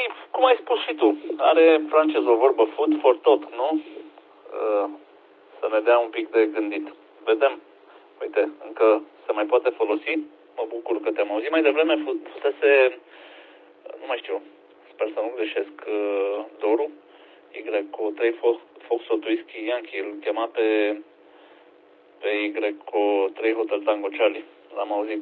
cum ai spus și tu, are francez o vorbă food for thought, nu? Să ne dea un pic de gândit. Vedem. Uite, încă se mai poate folosi. Mă bucur că te-am auzit. Mai devreme fusese, nu mai știu, sper să nu greșesc, Doru, Y-3 Foxtrot Whisky Yankee, îl chema pe Y-3 Hotel Tango Charlie. L-am auzit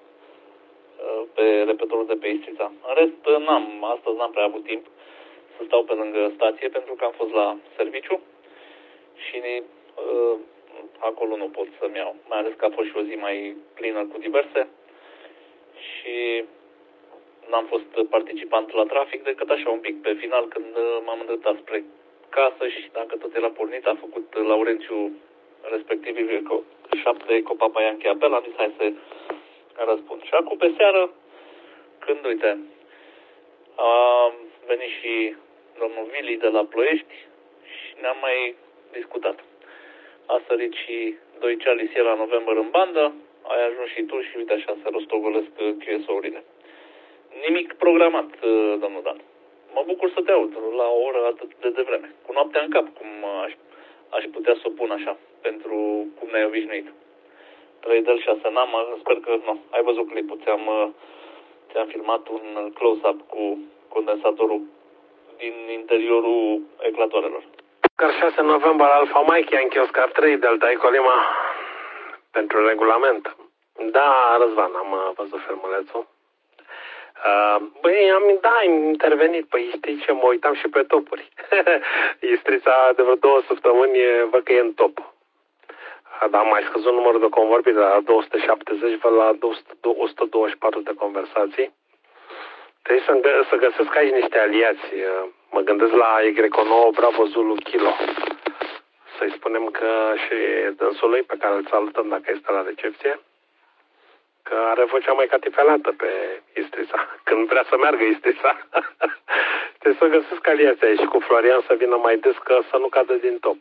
pe repetorul de pe Istrița. În rest, astăzi n-am prea avut timp să stau pe lângă stație pentru că am fost la serviciu și acolo nu pot să-mi iau. Mai ales că a fost și o zi mai plină cu diverse și n-am fost participant la trafic decât așa un pic pe final când m-am îndreptat spre casă și dacă tot era pornit, a făcut Laurențiu respectiv 7 Copapa Yankee apel, am zis hai să răspund. Și acum pe seară, când uite, a venit și domnul Vili de la Ploiești și ne-am mai discutat. A sărit și 2 Charlie Sierra November în bandă, ai ajuns și tu și uite așa se rostogolesc QSO-urile. Nimic programat, domnul Dan. Mă bucur să te aud la o oră atât de devreme. Cu noaptea în cap, cum aș putea să o pun așa, pentru cum ne-ai obișnuit. 3 del 6 n-am, sper că nu. Ai văzut clipul, ți-am filmat un close-up cu condensatorul din interiorul eclatoarelor. Oscar 6 November Alfa Mike Yankee Oscar 3 Delta Eco Lima pentru regulament. Da, Răzvan, am văzut filmulețul. Băi, am intervenit, păi știi ce, mă uitam și pe topuri. Istrița de vreo 2 săptămâni văd că e în top. Dar am mai scăzut numărul de convorbiri de la 270 văd la 124 de conversații. Trebuie să găsesc aici niște aliați. Mă gândesc la Y9 Bravo Zulu Kilo. Să-i spunem că și dânsului pe care îl salutăm dacă este la recepție, că are vocea mai catifelată pe Istrița, când vrea să meargă Istrița. Trebuie să găsesc aliații aici și cu Florian să vină mai des, că să nu cadă din top.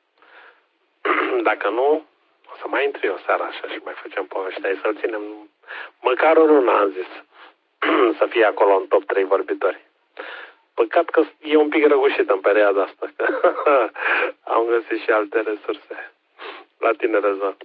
Dacă nu, o să mai intru eu seara așa și mai facem povești aici, să-l ținem măcar o lună, am zis, să fie acolo în top 3 vorbitori. Păcat că e un pic răgușit în perioada asta, că am găsit și alte resurse. La tine, Răzvan.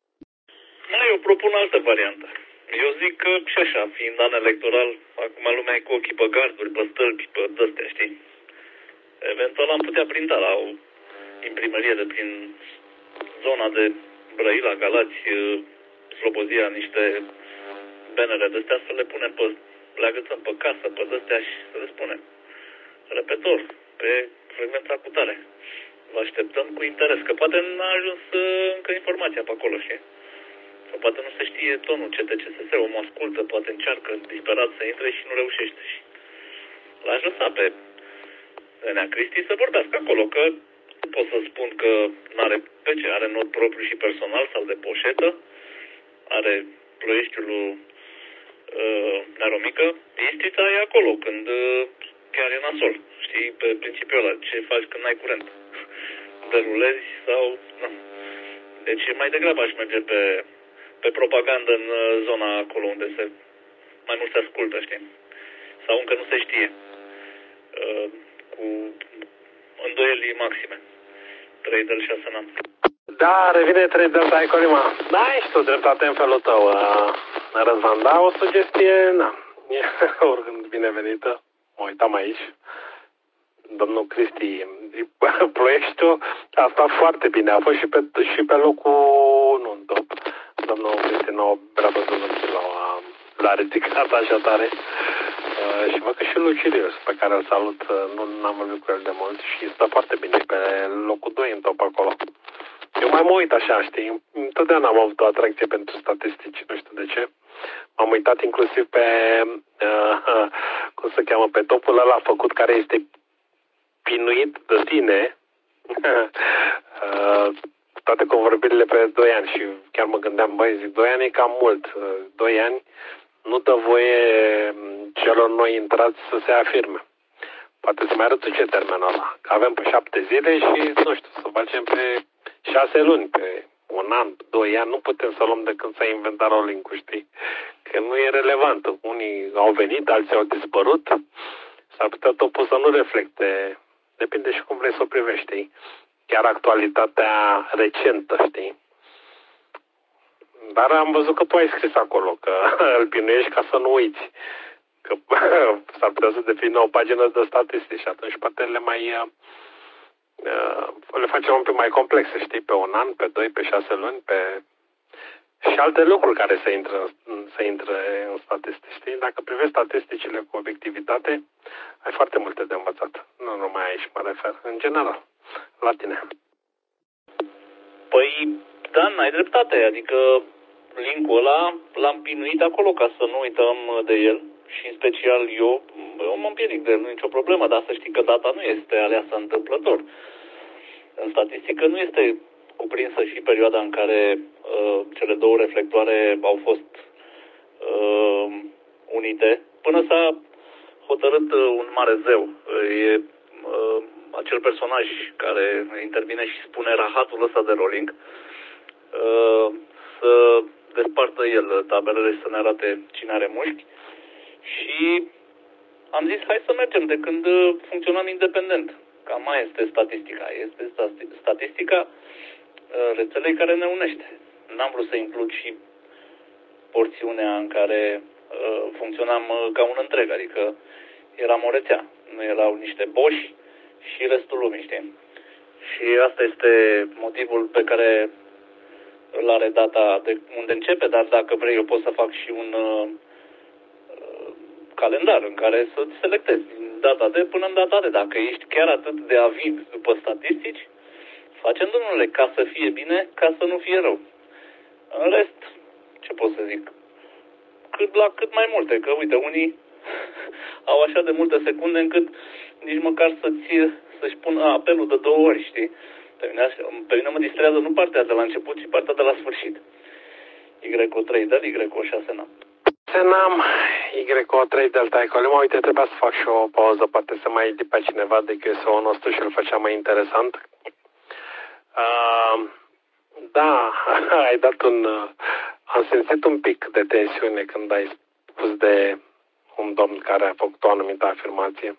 Eu propun altă variantă. Eu zic că și așa, fiind an electoral, acum lumea e cu ochii pe garduri, pe stâlpi, pe dăstea, știi? Eventual am putea printa la o imprimărie de prin zona de Brăila, Galați, Slobozia, niște bannere de-astea să le punem le agățăm pe casă, pe dăstea și să le spunem. Repetor, pe frecvența cu tare. Vă așteptăm cu interes, că poate n-a ajuns încă informația pe acolo, știi? Sau poate nu se știe tonul CTCSS, omul ascultă, poate încearcă disperat să intre și nu reușește. Și l-aș lăsa pe Enea Cristi să vorbească acolo, că nu pot să spun că n-are PC, are not propriu și personal sau de poșetă, are Ploieștiul lui Naromică, Istrița e acolo, când chiar e nasol, știi, pe principiul ăla, ce faci când n-ai curent, derulezi sau, nu. Deci mai degrabă aș merge pe propagandă în zona acolo unde mai mult se ascultă, știi? Sau încă nu se știe. Cu îndoieli maxime. 3 del 6 n-am. Da, revine 3 Delta Eco Lima. Da, ești tu dreptate în felul tău, Răzvan. Da, o sugestie, e oricând binevenită. Mă uitam aici. Domnul Cristi, Ploieștiul a stat foarte bine. A fost și pe locul, nu în top. Domnul Cristi Bravo l-a ridicat așa tare. Și văd că și Lucilius, pe care îl salut, nu am vorbit cu el de mult și stă foarte bine pe locul 2 în top acolo. Eu mai mă uit așa, știi, întotdeauna am avut o atracție pentru statistici, nu știu de ce. M-am uitat inclusiv pe, cum se cheamă, pe topul ăla făcut care este pinuit de tine, toate convorbirile pe 2 ani și chiar mă gândeam, băi, zic, 2 ani e cam mult, 2 ani nu dă voie celor noi intrați să se afirme. Poate să mai reduce termenul ăla, că avem pe 7 zile și, nu știu, să facem pe 6 luni, pe 1 an, 2 ani, nu putem să luăm de când s-a inventat rolling-ul, știi? Că nu e relevant. Unii au venit, alții au dispărut. S-ar putea topul să nu reflecte, depinde și cum vrei să o privești, știi? Chiar actualitatea recentă, știi? Dar am văzut că tu ai scris acolo, că îl pinuiești ca să nu uiți. Că s-ar putea să devină o pagină de statistici și atunci poate le facem un pic mai complexe, știi? Pe un an, pe 2, pe 6 luni, pe... Și alte lucruri care se intră în statistici, știi? Dacă privești statisticile cu obiectivitate, ai foarte multe de învățat. Nu numai aici mă refer, în general, la tine. Păi, da, n-ai dreptate, adică link-ul ăla l-am pinuit acolo ca să nu uităm de el și în special eu mă împiedic de el, nu e nicio problemă, dar să știi că data nu este aleasă întâmplător. În statistică nu este cuprinsă și perioada în care cele două reflectoare au fost unite, până s-a hotărât un mare zeu. E acel personaj care intervine și spune rahatul ăsta de rolling, să despartă el tabelele și să ne arate cine are mușchi. Și am zis, hai să mergem de când funcționam independent. Cam mai este statistica. Este statistica rețelei care ne unește. N-am vrut să includ și porțiunea în care funcționam ca un întreg, adică eram o rețea. Nu erau niște boși și restul lumii, știi? Și asta este motivul pe care îl are data de unde începe, dar dacă vrei eu pot să fac și un calendar în care să-ți selectezi data de până în data de. Dacă ești chiar atât de avid după statistici, facem, domnule, ca să fie bine, ca să nu fie rău. În rest, ce pot să zic? Cât mai multe, că uite, unii au așa de multe secunde încât nici măcar să-și pună apelul de 2 ori, știi? Pe mine mă distrează nu partea de la început, ci partea de la sfârșit. Y-3 del, Y6 n-am. N-am Y-3 delta Ecolima. Uite, trebuia să fac și o pauză, poate să mai ridic pe cineva de QSO-ul nostru și îl făcea mai interesant. Da, ai dat am simțit un pic de tensiune când ai spus de un domn care a făcut o anumită afirmație.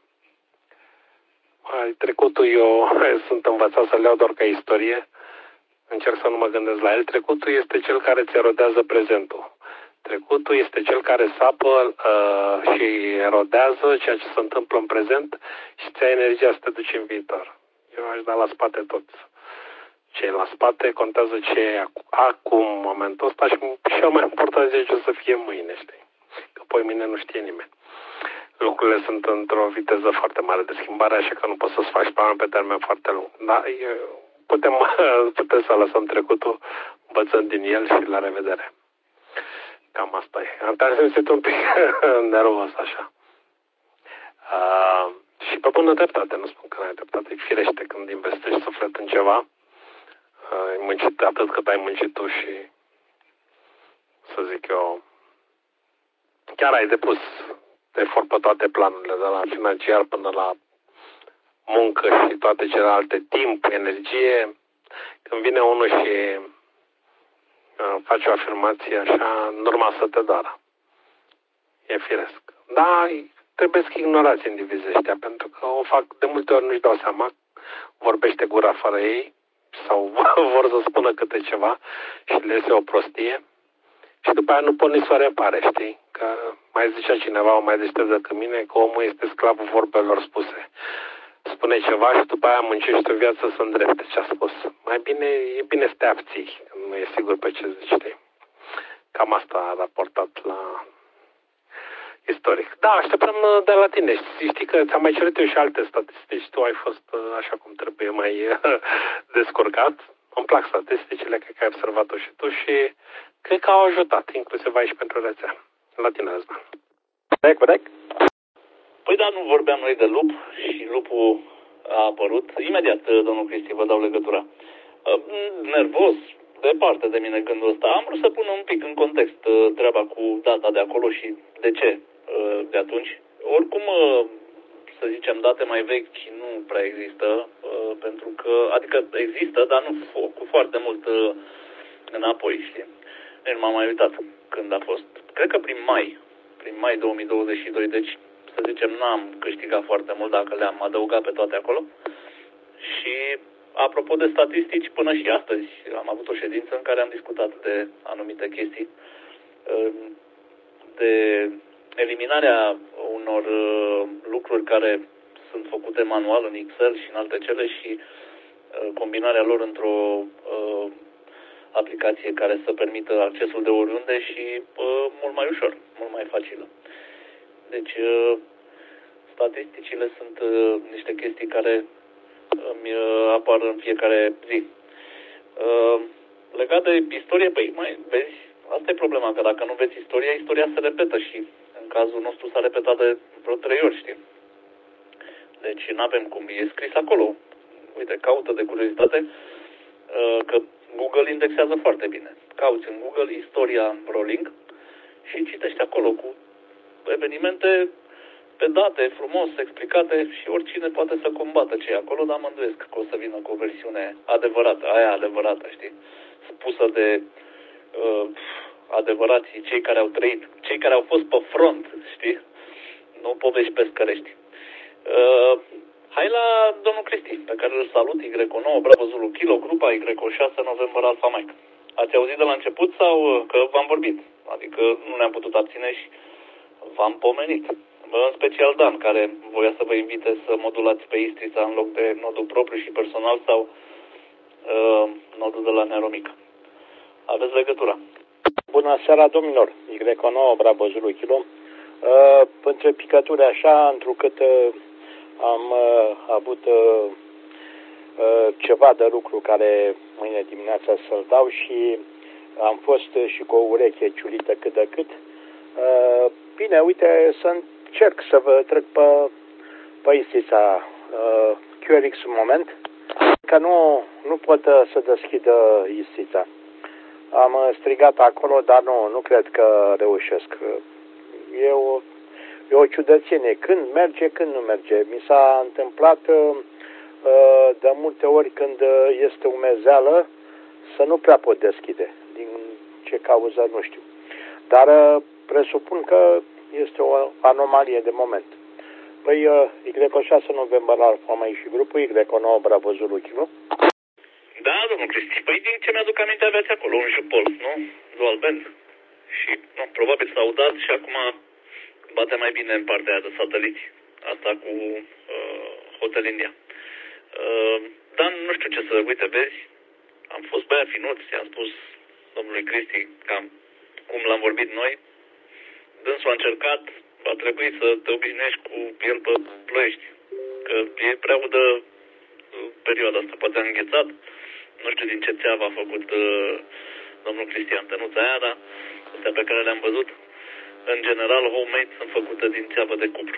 Trecutul eu sunt învățat să le iau doar ca istorie. Încerc să nu mă gândesc la el. Trecutul este cel care ți erodează prezentul. Trecutul este cel care sapă și erodează ceea ce se întâmplă în prezent și ți-a energia să te duci în viitor. Eu aș da la spate tot ce e la spate, contează ce e acum, momentul ăsta și cel mai important este ce o să fie mâine, știi? Că poi mine nu știe nimeni. Lucrurile sunt într-o viteză foarte mare de schimbare, așa că nu poți să-ți faci planul pe termen foarte lung. Dar putem să lăsăm trecutul învățând din el și la revedere. Cam asta e. Am simțit un pic nervos așa. Și pe bună dreptate, nu spun că n-ai dreptate, firește când investești suflet în ceva, ai muncit atât cât ai muncit tu și, să zic eu, chiar ai depus efort pe toate planurile, de la financiar până la muncă și toate celelalte, timp, energie. Când vine unul și face o afirmație așa, normal să te doară. E firesc. Da, trebuie să ignorați indivizii ăștia, pentru că o fac de multe ori, nu-și dau seama, vorbește gura fără ei sau vor să spună câte ceva și le iese o prostie și după aia nu pot nici să o repare, știi? Că mai zicea cineva, mai deștept decât mine, că omul este sclavul vorbelor spuse. Spune ceva și după aia muncește o viață să îndrepte ce a spus. Mai bine, e bine să te abții, nu e sigur pe ce zici, știi? Cam asta a raportat la istoric. Da, așteptăm de la tine. Știi că ți-am mai cerut eu și alte statistici. Tu ai fost așa cum trebuie mai descurcat. Îmi plac statisticile, cred că ai observat-o și tu și cred că au ajutat, inclusiv aici pentru rețea. La tine, Răzvan. Vedec. Păi da, nu vorbeam noi de lup și lupul a apărut. Imediat, domnul Cristi, vă dau legătura. Nervos, departe de mine gândul ăsta. Am vrut să pun un pic în context treaba cu data de acolo și de ce de atunci. Oricum, să zicem, date mai vechi nu prea există, pentru că, adică există, dar nu cu foarte mult înapoi, știi. Nici m-am mai uitat când a fost. Cred că prin mai 2022, deci să zicem, n-am câștigat foarte mult dacă le-am adăugat pe toate acolo. Și apropo de statistici, până și astăzi am avut o ședință în care am discutat de anumite chestii, de eliminarea unor lucruri care sunt făcute manual în Excel și în alte cele și combinarea lor într-o aplicație care să permită accesul de oriunde și mult mai ușor, mult mai facilă. Deci, statisticile sunt niște chestii care îmi apar în fiecare zi. Legat de istorie, păi, vezi, asta e problema, că dacă nu vezi istoria, istoria se repetă și în cazul nostru s-a repetat de vreo 3 ori, știi? Deci n-avem cum, e scris acolo. Uite, caută de curiozitate, că Google indexează foarte bine. Cauți în Google istoria rolling și citești acolo cu evenimente pe date, frumos, explicate și oricine poate să combată ce e acolo, dar mă îndoiesc că o să vină cu o versiune adevărată, aia adevărată, știi? Spusă de adevărații, cei care au trăit, cei care au fost pe front, știi? Nu povești pescărești. Hai la domnul Cristi, pe care îl salut, Y9, Bravo Zulu Kilo, grupa Y6, November Alpha Mike. Ați auzit de la început sau că v-am vorbit? Adică nu ne-am putut abține și v-am pomenit. În special Dan, care voia să vă invite să modulați pe Istrița în loc de nodul propriu și personal sau nodul de la Neromica. Aveți legătura. Bună seara, domnilor. Y9, Bravo Zulu Kilo. Între picături așa, întrucât am avut ceva de lucru care mâine dimineața să-l dau și am fost și cu o ureche ciulită cât de cât. Bine, uite, să încerc să vă trec pe Istrița QRX un moment, că nu pot să deschidă Istrița. Am strigat acolo, dar nu cred că reușesc. E o ciudățenie. Când merge, când nu merge. Mi s-a întâmplat de multe ori când este umezeală să nu prea pot deschide. Din ce cauză, nu știu. Dar presupun că este o anomalie de moment. Păi Y6 November Alpha Mike și grupul Y9 Bravo Zulu Kilo. Da, domnul Cristi. Păi din ce mi-aduc aminte aveați acolo un jupols, nu? Dual band. Și probabil s-au dat și acum bate mai bine în partea aia de sateliți. Asta cu Hotel India. Dar nu știu ce să... Uite, vezi? Am fost băia finuți, i-am spus domnului Cristi cam cum l-am vorbit noi. Dânsul a încercat, va trebui să te obișnuiești cu el pe Ploiești. Că e prea udă perioada asta, poate a înghețat. Nu știu din ce țeavă a făcut domnul Cristian tănuța aia, dar astea pe care le-am văzut, în general, homemade sunt făcute din țeavă de cupru.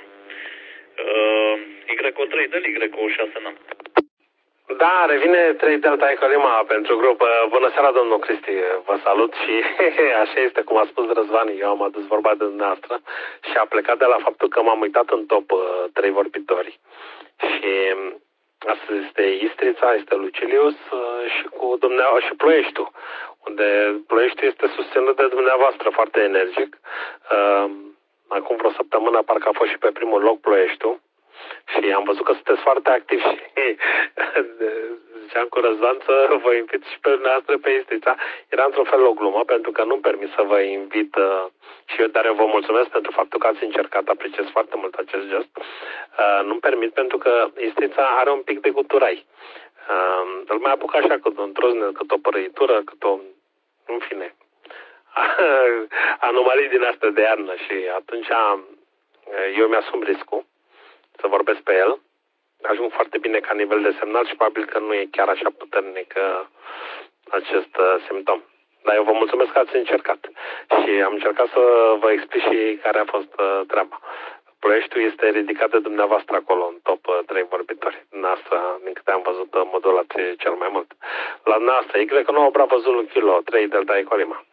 Y3 de Y6 n-am. Da, revine 3 Delta Echo Lima pentru grup. Bună seara, domnul Cristi, vă salut și așa este, cum a spus Răzvan, eu am adus vorba de dumneavoastră și a plecat de la faptul că m-am uitat în top 3 vorbitori. Și astăzi este Istrița, este Lucilius și cu dumneavoastră și Ploieștiul, unde Ploieștiul este susținut de dumneavoastră foarte energic. Acum vreo săptămână parcă a fost și pe primul loc Ploieștiul și am văzut că sunteți foarte activi și ziceam cu Răzvan să vă invit și pe dumneavoastră pe Istrița. Era într-un fel o glumă pentru că nu-mi permis să vă invit și eu, dar eu vă mulțumesc pentru faptul că ați încercat, apreciez foarte mult acest gest. Nu-mi permit pentru că Istrița are un pic de guturai. Îl mai apuc așa cât un troznet, cât o părăitură, cât o... în fine. Anomalii din astea de iarnă și atunci eu mi-asum riscul să vorbesc pe el. Ajung foarte bine ca nivel de semnal și probabil că nu e chiar așa puternic acest simptom. Dar eu vă mulțumesc că ați încercat și am încercat să vă explic și care a fost treaba. Ploieștiul este ridicat de dumneavoastră acolo, în top 3 vorbitori. Noastră, din câte am văzut, modulați cel mai mult. La noastră, Y9 Bravo Zulu Kilo, 3 Delta Echo Lima.